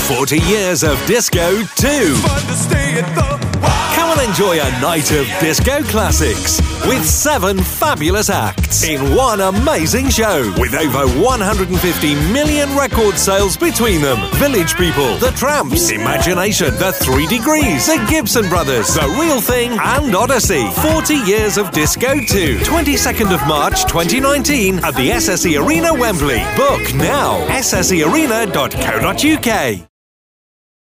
40 years of disco 2. Come and enjoy a night of disco classics with 7 fabulous acts in one amazing show with over 150 million record sales between them. Village People, The Tramps, Imagination, The 3 Degrees, The Gibson Brothers, The Real Thing and Odyssey. 40 years of disco 2. 22nd of March 2019 at the SSE Arena, Wembley. Book now. ssearena.co.uk.